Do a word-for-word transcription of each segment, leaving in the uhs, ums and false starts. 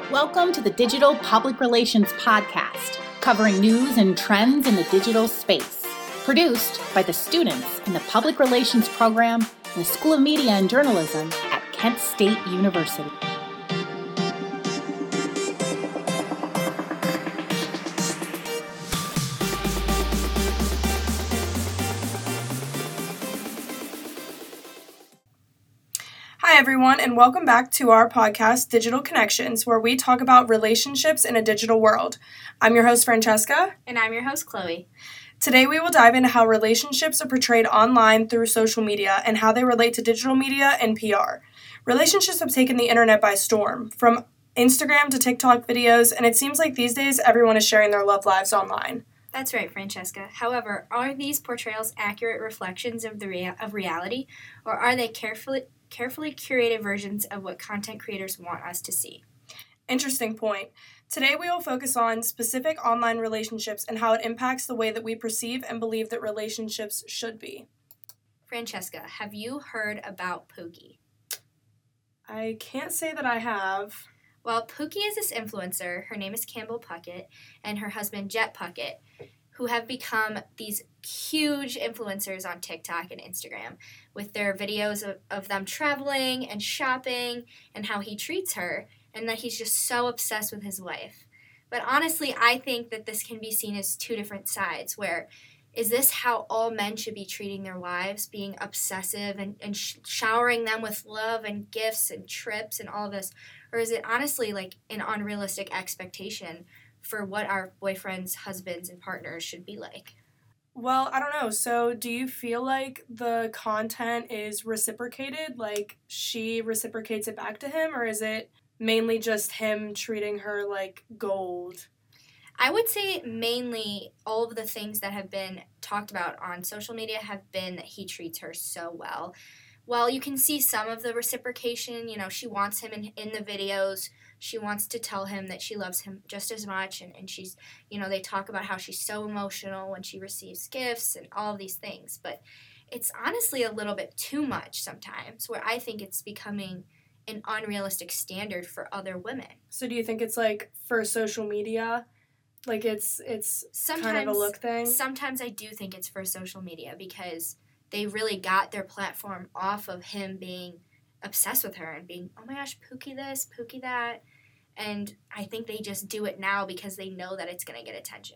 Welcome to the Digital Public Relations Podcast, covering news and trends in the digital space. Produced by the students in the Public Relations program in the School of Media and Journalism at Kent State University. Hi, everyone, and welcome back to our podcast, Digital Connections, where we talk about relationships in a digital world. I'm your host, Francesca. And I'm your host, Chloe. Today, we will dive into how relationships are portrayed online through social media and how they relate to digital media and P R. Relationships have taken the internet by storm, from Instagram to TikTok videos, and it seems like these days everyone is sharing their love lives online. That's right, Francesca. However, are these portrayals accurate reflections of the rea- of reality, or are they carefully carefully curated versions of what content creators want us to see? Interesting point. Today we will focus on specific online relationships and how it impacts the way that we perceive and believe that relationships should be. Francesca, have you heard about Pookie? I can't say that I have. Well, Pookie is this influencer. Her name is Campbell Puckett, and her husband Jet Puckett, who have become these huge influencers on TikTok and Instagram with their videos of, of them traveling and shopping and how he treats her and that he's just so obsessed with his wife. But honestly, I think that this can be seen as two different sides, where is this how all men should be treating their wives, being obsessive and, and sh- showering them with love and gifts and trips and all of this? Or is it honestly like an unrealistic expectation for what our boyfriends, husbands, and partners should be like? Well, I don't know. So do you feel like the content is reciprocated? Like she reciprocates it back to him? Or is it mainly just him treating her like gold? I would say mainly all of the things that have been talked about on social media have been that he treats her so well. Well, you can see some of the reciprocation. You know, she wants him in, in the videos. She wants to tell him that she loves him just as much. And, and she's, you know, they talk about how she's so emotional when she receives gifts and all of these things. But it's honestly a little bit too much sometimes, where I think it's becoming an unrealistic standard for other women. So do you think it's like for social media? Like it's it's sometimes, kind of a look thing? Sometimes I do think it's for social media because they really got their platform off of him being obsessed with her and being, oh my gosh, Pookie this, Pookie that. And I think they just do it now because they know that it's going to get attention.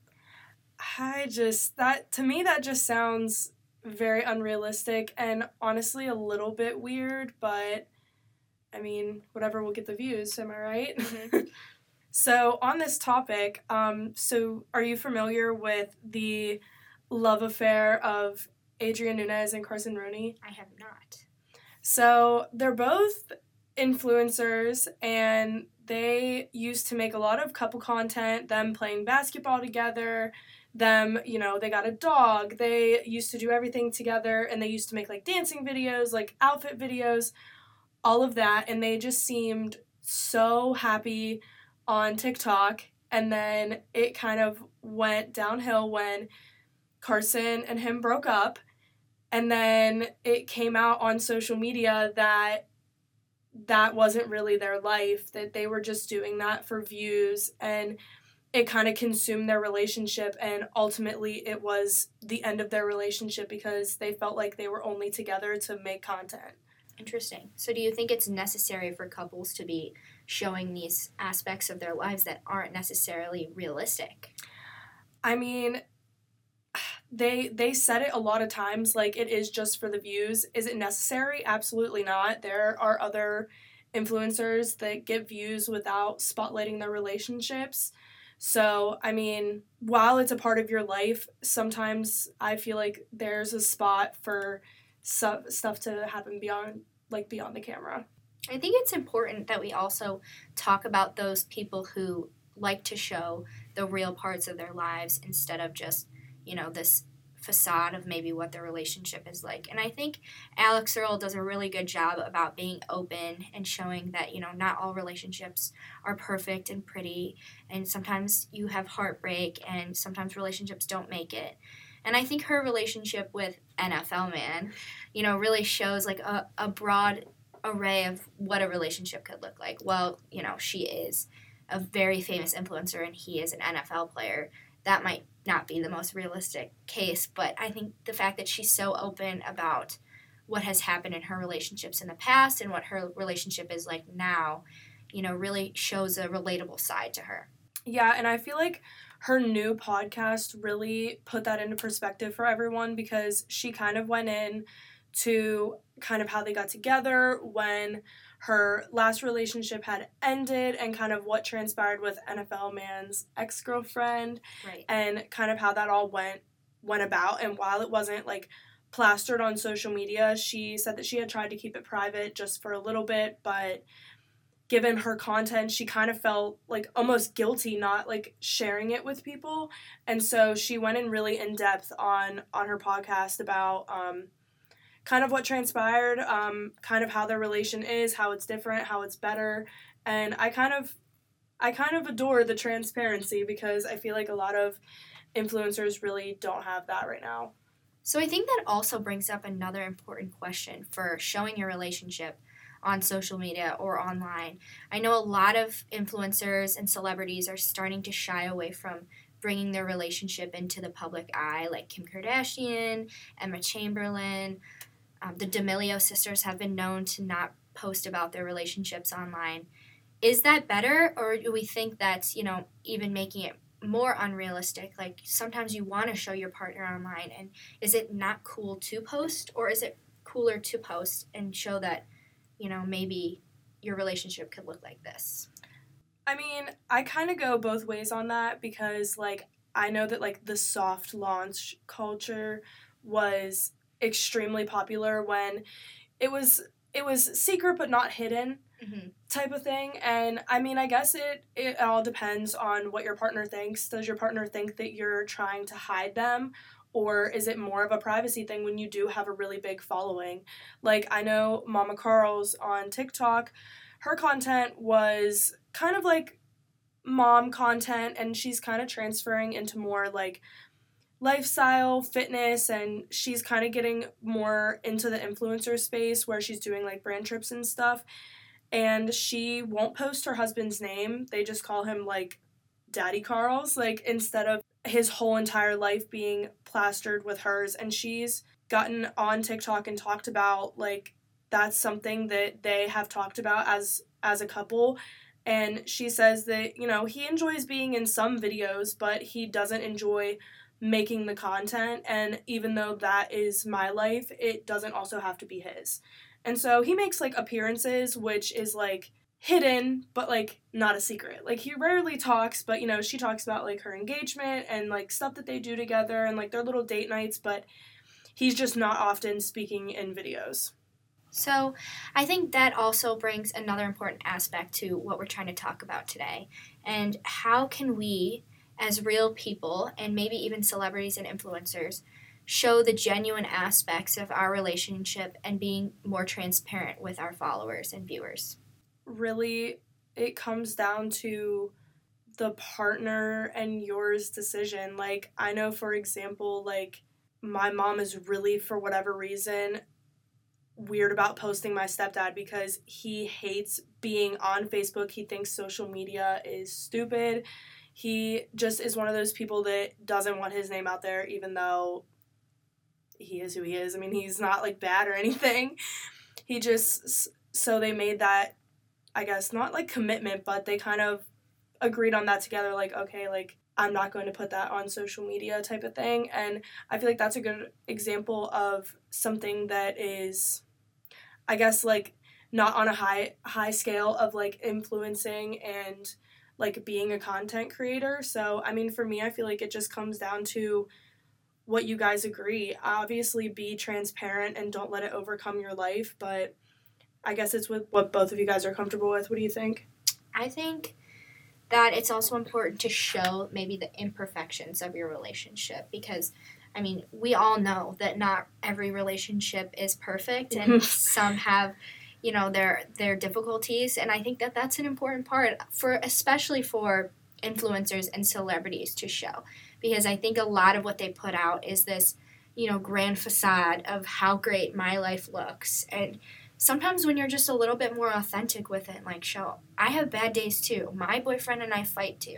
I just, that, to me, that just sounds very unrealistic and honestly a little bit weird, but I mean, whatever will get the views, am I right? Mm-hmm. So on this topic, um, so are you familiar with the love affair of Adrian Nunez and Carson Rooney? I have not. So they're both influencers, and they used to make a lot of couple content, them playing basketball together, them, you know, they got a dog, they used to do everything together, and they used to make, like, dancing videos, like, outfit videos, all of that, and they just seemed so happy on TikTok, and then it kind of went downhill when Carson and him broke up. And then it came out on social media that that wasn't really their life, that they were just doing that for views, and it kind of consumed their relationship, and ultimately it was the end of their relationship because they felt like they were only together to make content. Interesting. So do you think it's necessary for couples to be showing these aspects of their lives that aren't necessarily realistic? I mean, They they said it a lot of times, like, it is just for the views. Is it necessary? Absolutely not. There are other influencers that get views without spotlighting their relationships. So, I mean, while it's a part of your life, sometimes I feel like there's a spot for su- stuff to happen beyond, like, beyond the camera. I think it's important that we also talk about those people who like to show the real parts of their lives instead of just, you know, this facade of maybe what their relationship is like. And I think Alex Earle does a really good job about being open and showing that, you know, not all relationships are perfect and pretty, and sometimes you have heartbreak, and sometimes relationships don't make it. And I think her relationship with N F L Man, you know, really shows like a, a broad array of what a relationship could look like. Well, you know, she is a very famous influencer and he is an N F L player. That might not be the most realistic case, but I think the fact that she's so open about what has happened in her relationships in the past and what her relationship is like now, you know, really shows a relatable side to her. Yeah, and I feel like her new podcast really put that into perspective for everyone because she kind of went in to kind of how they got together, when her last relationship had ended, and kind of what transpired with N F L man's ex-girlfriend, right, and kind of how that all went went about. And while it wasn't like plastered on social media, she said that she had tried to keep it private just for a little bit, but given her content, she kind of felt like almost guilty not like sharing it with people. And so she went in really in depth on on her podcast about um kind of what transpired, um, kind of how their relation is, how it's different, how it's better. And I kind of I kind of adore the transparency because I feel like a lot of influencers really don't have that right now. So I think that also brings up another important question for showing your relationship on social media or online. I know a lot of influencers and celebrities are starting to shy away from bringing their relationship into the public eye, like Kim Kardashian, Emma Chamberlain. Um, the D'Amelio sisters have been known to not post about their relationships online. Is that better, or do we think that's, you know, even making it more unrealistic? Like, sometimes you want to show your partner online, and is it not cool to post, or is it cooler to post and show that, you know, maybe your relationship could look like this? I mean, I kind of go both ways on that because, like, I know that, like, the soft launch culture was extremely popular when it was it was secret but not hidden, mm-hmm. type of thing. And I mean, I guess it it all depends on what your partner thinks. Does your partner think that you're trying to hide them, or is it more of a privacy thing when you do have a really big following? Like, I know Mama Carl's on TikTok, her content was kind of like mom content, and she's kind of transferring into more like lifestyle, fitness, and she's kind of getting more into the influencer space where she's doing like brand trips and stuff. And she won't post her husband's name. They just call him like Daddy Carl's, like instead of his whole entire life being plastered with hers. And she's gotten on TikTok and talked about like that's something that they have talked about as as a couple. And she says that, you know, he enjoys being in some videos, but he doesn't enjoy making the content, and even though that is my life, it doesn't also have to be his. And so he makes like appearances, which is like hidden but like not a secret. Like, he rarely talks, but you know, she talks about like her engagement and like stuff that they do together and like their little date nights, but he's just not often speaking in videos. So I think that also brings another important aspect to what we're trying to talk about today. And how can we, as real people, and maybe even celebrities and influencers, show the genuine aspects of our relationship and being more transparent with our followers and viewers? Really, it comes down to the partner and yours decision. Like, I know, for example, like, my mom is really, for whatever reason, weird about posting my stepdad because he hates being on Facebook. He thinks social media is stupid. He just is one of those people that doesn't want his name out there, even though he is who he is. I mean, he's not, like, bad or anything. He just, so they made that, I guess, not, like, commitment, but they kind of agreed on that together, like, okay, like, I'm not going to put that on social media type of thing. And I feel like that's a good example of something that is, I guess, like, not on a high high scale of, like, influencing and, like, being a content creator. So, I mean, for me, I feel like it just comes down to what you guys agree. Obviously, be transparent and don't let it overcome your life, but I guess it's with what both of you guys are comfortable with. What do you think? I think that it's also important to show maybe the imperfections of your relationship because, I mean, we all know that not every relationship is perfect and some have, you know, their their difficulties, and I think that that's an important part for, especially for influencers and celebrities to show, because I think a lot of what they put out is this you know, grand facade of how great my life looks. And sometimes when you're just a little bit more authentic with it, like, show, I have bad days too. My boyfriend and I fight too.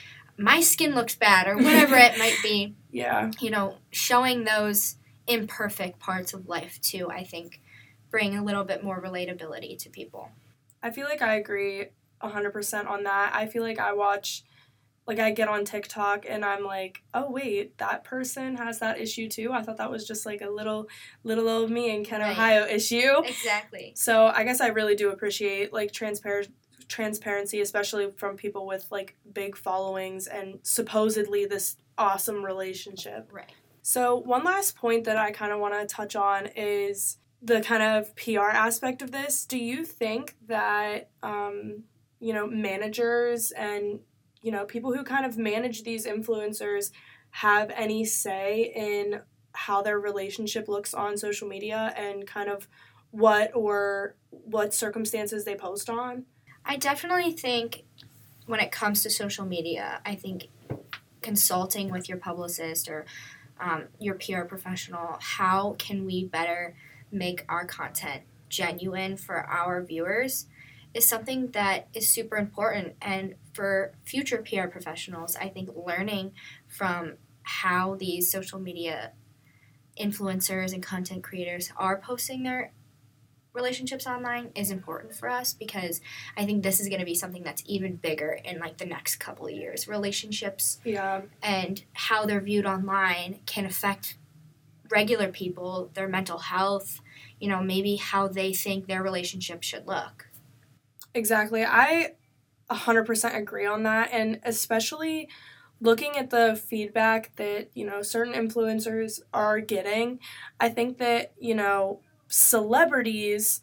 My skin looks bad, or whatever it might be. Yeah. You know, showing those imperfect parts of life too, I think, bring a little bit more relatability to people. I feel like I agree one hundred percent on that. I feel like I watch, like I get on TikTok and I'm like, oh wait, that person has that issue too? I thought that was just like a little, little old me in Kent, Right. Ohio issue. Exactly. So I guess I really do appreciate like transpar- transparency, especially from people with like big followings and supposedly this awesome relationship. Right. So one last point that I kind of want to touch on is the kind of P R aspect of this. Do you think that, um, you know, managers and, you know, people who kind of manage these influencers have any say in how their relationship looks on social media and kind of what or what circumstances they post on? I definitely think when it comes to social media, I think consulting with your publicist or um, your P R professional, how can we better make our content genuine for our viewers, is something that is super important. And for future P R professionals, I think learning from how these social media influencers and content creators are posting their relationships online is important for us, because I think this is going to be something that's even bigger in like the next couple of years. Relationships Yeah. and how they're viewed online can affect regular people, their mental health, you know, maybe how they think their relationship should look. Exactly. I one hundred percent agree on that. And especially looking at the feedback that, you know, certain influencers are getting, I think that, you know, celebrities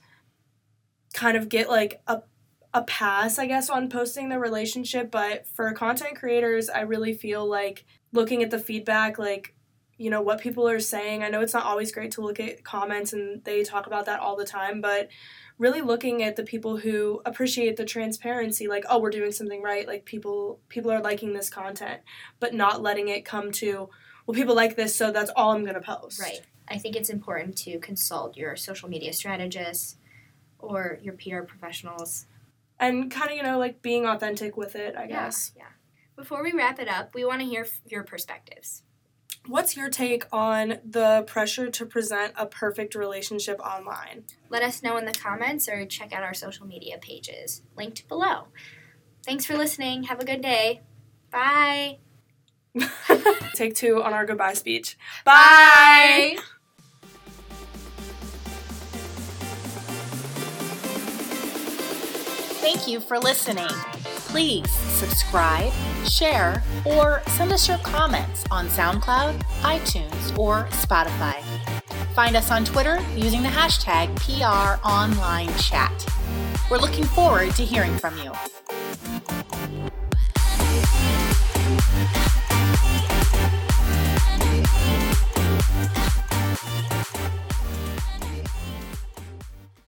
kind of get like a a pass, I guess, on posting their relationship. But for content creators, I really feel like looking at the feedback, like, you know, what people are saying. I know it's not always great to look at comments, and they talk about that all the time, but really looking at the people who appreciate the transparency, like, oh, we're doing something right, like people people are liking this content, but not letting it come to, well, people like this, so that's all I'm going to post. Right. I think it's important to consult your social media strategist or your P R professionals. And kind of, you know, like being authentic with it, I guess. Yeah, yeah. Before we wrap it up, we want to hear your perspectives. What's your take on the pressure to present a perfect relationship online? Let us know in the comments or check out our social media pages, linked below. Thanks for listening. Have a good day. Bye. Take two on our goodbye speech. Bye! Bye. Thank you for listening. Please subscribe, share, or send us your comments on SoundCloud, iTunes, or Spotify. Find us on Twitter using the hashtag P R Online Chat. We're looking forward to hearing from you.